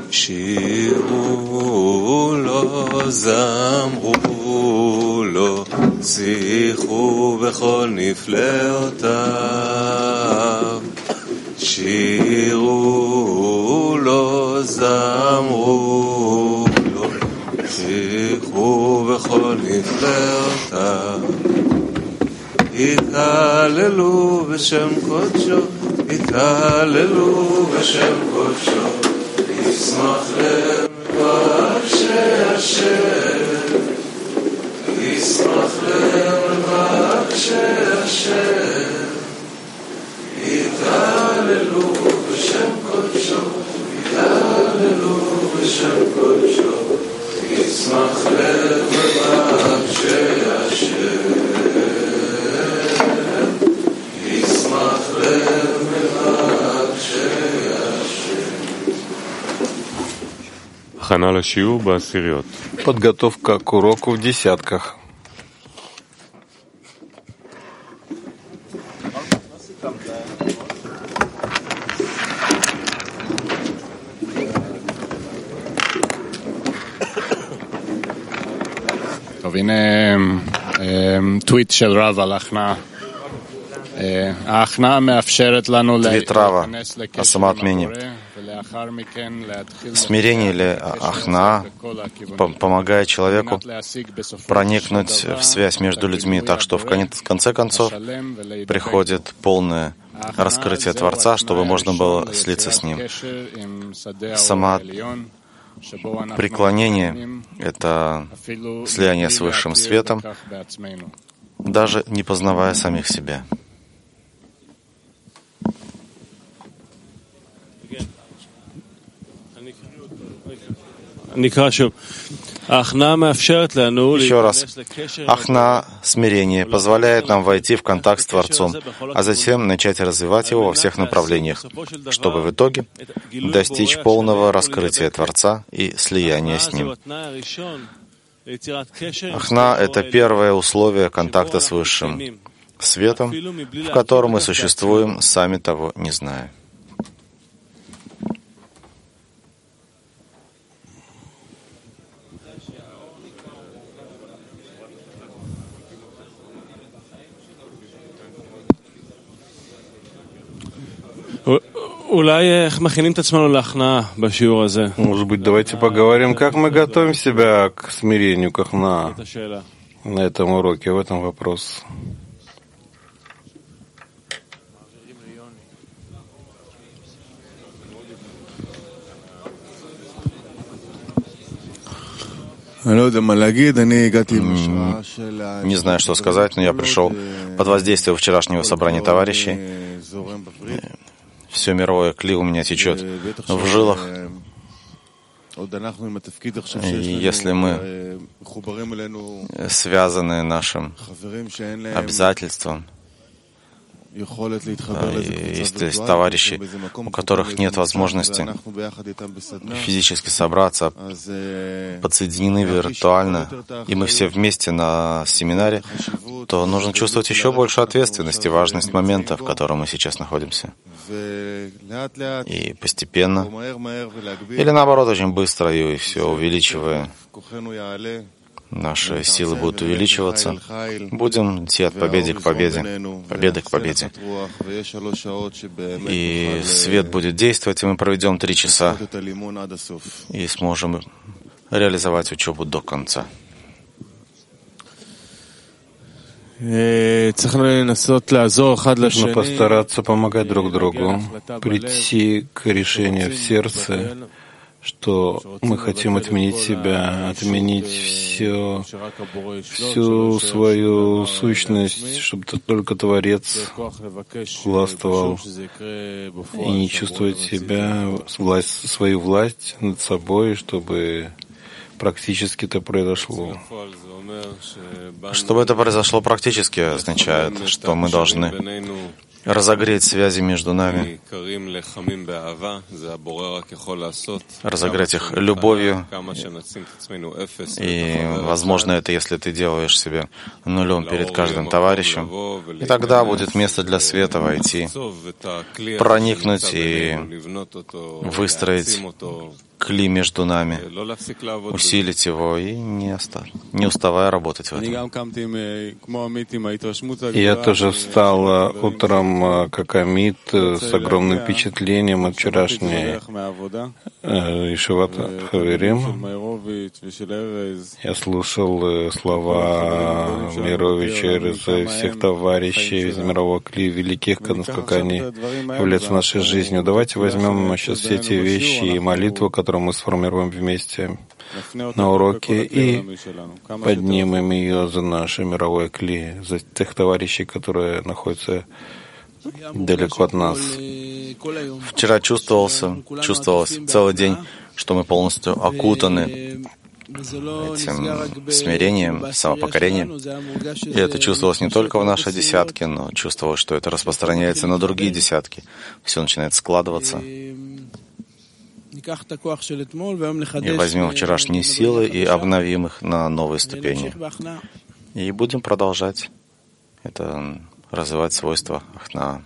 שירו לו, זמרו לו, שיחו בכל נפלאותיו. שירו לו, זמרו לו, שיחו בכל נפלאותיו. התהללו בשם קודשו, התהללו בשם קודשו, ישמח לב מבקשי השם, ישמח לב מבקשי השם. התהללו בשם קודשו, התהללו בשם קודשו, ישמח לב מבקשי השם. Подготовка к уроку в десятках. טוב, הנה טוויט של רב על ההכנעה. ההכנעה מאפשרת לנו להיכנס לקשר עם הבורא. Смирение или ахна помогает человеку проникнуть в связь между людьми, так что в конце концов приходит полное раскрытие Творца, чтобы можно было слиться с Ним. Само преклонение — это слияние с Высшим Светом, даже не познавая самих себя. Еще раз. Ахна, смирение, позволяет нам войти в контакт с Творцом, а затем начать развивать его во всех направлениях, чтобы в итоге достичь полного раскрытия Творца и слияния с Ним. Ахна — это первое условие контакта с Высшим Светом, в котором мы существуем, сами того не зная. Может быть, давайте поговорим, как мы готовим себя к смирению, как на этом уроке, в этом вопрос. Не знаю, что сказать, но я пришел под воздействием вчерашнего собрания товарищей. Все мировое кли у меня течет в жилах. И если мы связаны нашим обязательством, есть товарищи, у которых нет возможности физически собраться, подсоединены виртуально, и мы все вместе на семинаре, то нужно чувствовать еще больше ответственности, важность момента, в котором мы сейчас находимся. И постепенно, или наоборот, очень быстро, и все увеличивая, наши силы будут увеличиваться. Будем идти от победы к победе, победы к победе. И свет будет действовать, и мы проведем 3 часа и сможем реализовать учебу до конца. Нужно постараться помогать друг другу, прийти к решению в сердце, что мы хотим отменить себя, отменить всю свою сущность, чтобы только Творец властвовал, и не чувствовать себя, свою власть над собой, чтобы практически это произошло. Чтобы это произошло практически, означает, что мы должны разогреть связи между нами, разогреть их любовью. И, возможно, это если ты делаешь себя нулем перед каждым товарищем. И тогда будет место для света войти, проникнуть и выстроить кли между нами, усилить его и не уставая работать в этом. Я тоже встал утром, как Amit, с огромным впечатлением от вчерашней Ешиват Хаверим. Я слушал слова Мировича, Эреза, всех товарищей из мирового кли, великих, насколько они являются нашей жизнью. Давайте возьмем сейчас все эти вещи и молитву, которую мы сформируем вместе на уроке, и поднимем ее за наше мировое кли, за тех товарищей, которые находятся далеко от нас. Вчера чувствовалось целый день, что мы полностью окутаны этим смирением, самопокорением. И это чувствовалось не только в нашей десятке, но чувствовалось, что это распространяется на другие десятки. Все начинает складываться. И возьмем вчерашние силы и обновим их на новые ступени. И будем продолжать это, развивать свойства Ахна.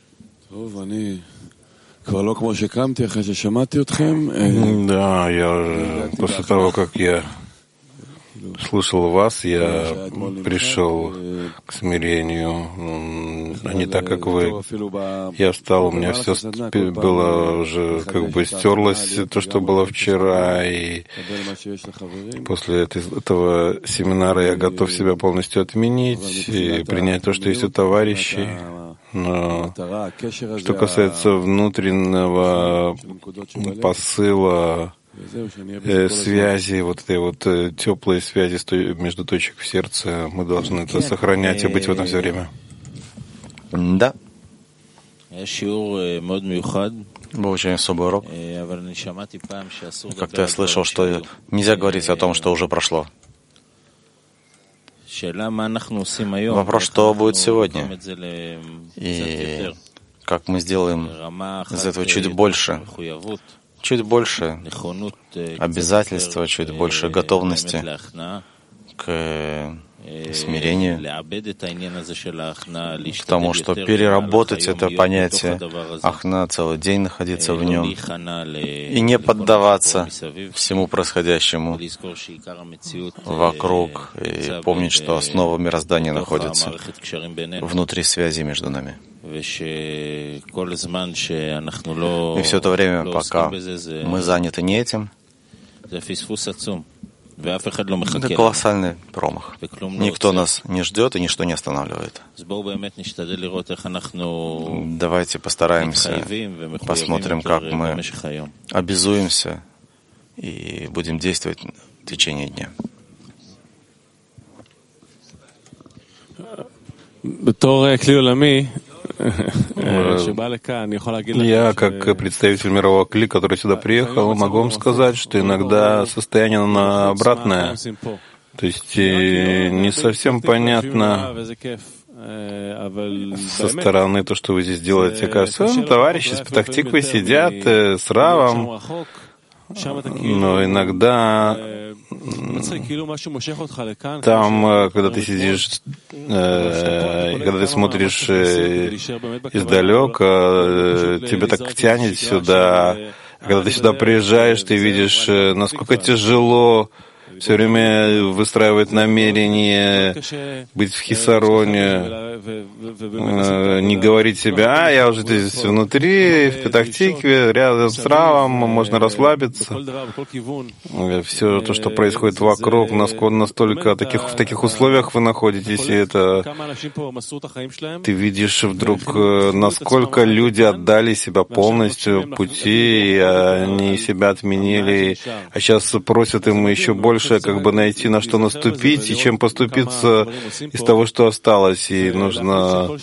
Да, я после того, как я слушал вас, я пришел к смирению, а не так, как вы. Я встал, у меня все было уже, как бы стерлось, то, что было вчера, и после этого семинара я готов себя полностью отменить и принять то, что есть у товарищей. Но что касается внутреннего посыла, связи, вот этой вот теплой связи между точек в сердце, мы должны это сохранять и быть в этом все время. Да. Был очень особый урок. Как-то я слышал, что нельзя говорить о том, что уже прошло. Вопрос, что будет сегодня, и как мы сделаем из этого чуть больше обязательства, чуть больше готовности к смирению, потому что переработать это понятие Ахна, целый день находиться в нем и не поддаваться всему происходящему вокруг, и помнить, что основа мироздания находится внутри связи между нами. И все это время, пока мы заняты не этим, это колоссальный промах. Никто нас не ждет и ничто не останавливает. Давайте постараемся, посмотрим, как мы обязуемся и будем действовать в течение дня. Я, как представитель мирового кли, который сюда приехал, могу вам сказать, что иногда состояние обратное. То есть не совсем понятно со стороны то, что вы здесь делаете. Кажется, товарищи из Петах-Тиквы сидят с Равом, но иногда там, когда ты сидишь, когда ты смотришь издалека, тебя так тянет сюда. А когда ты сюда приезжаешь, ты видишь, насколько тяжело все время выстраивать намерение быть в хисароне, не говорить себе, я уже здесь внутри, в Петах-Тикве, рядом с Равом, можно расслабиться. Все то, что происходит вокруг, настолько в таких условиях вы находитесь, и это ты видишь вдруг, насколько люди отдали себя полностью пути, и они себя отменили, а сейчас просят им еще больше как бы найти, на что наступить, и чем поступиться из того, что осталось. И нужно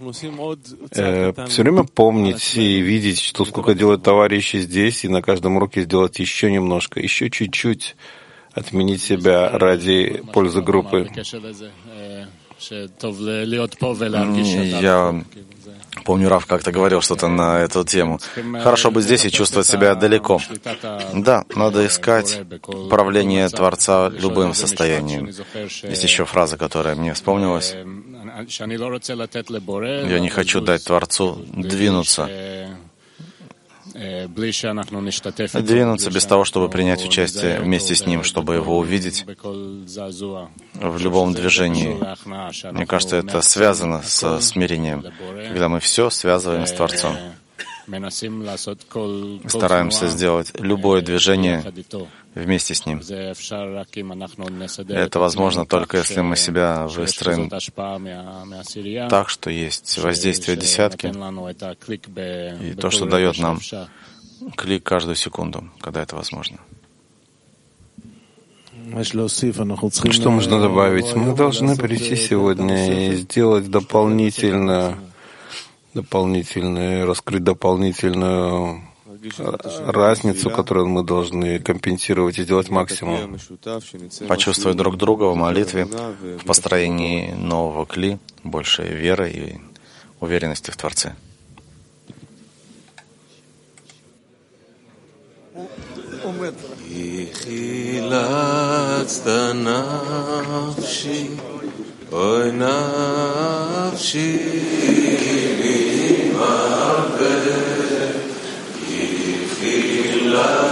все время помнить и видеть, что сколько делают товарищи здесь, и на каждом уроке сделать еще немножко, еще чуть-чуть отменить себя ради пользы группы. Я помню, Рав как-то говорил что-то на эту тему. Хорошо быть здесь и чувствовать себя далеко. Да, надо искать управление Творца любым состоянием. Есть еще фраза, которая мне вспомнилась. Я не хочу дать Творцу двинуться двинуться без того, чтобы принять участие вместе с ним, чтобы его увидеть в любом движении. Мне кажется, это связано со смирением, когда мы все связываем с Творцом. Стараемся сделать любое движение вместе с Ним. Это возможно только если мы себя выстроим так, что есть воздействие десятки, и то, что дает нам клик каждую секунду, когда это возможно. Что можно добавить? Мы должны прийти сегодня и сделать раскрыть дополнительную разницу, которую мы должны компенсировать и сделать максимум. Почувствовать друг друга в молитве, в построении нового кли, больше веры и уверенности в Творце. Oy nafshi limarve,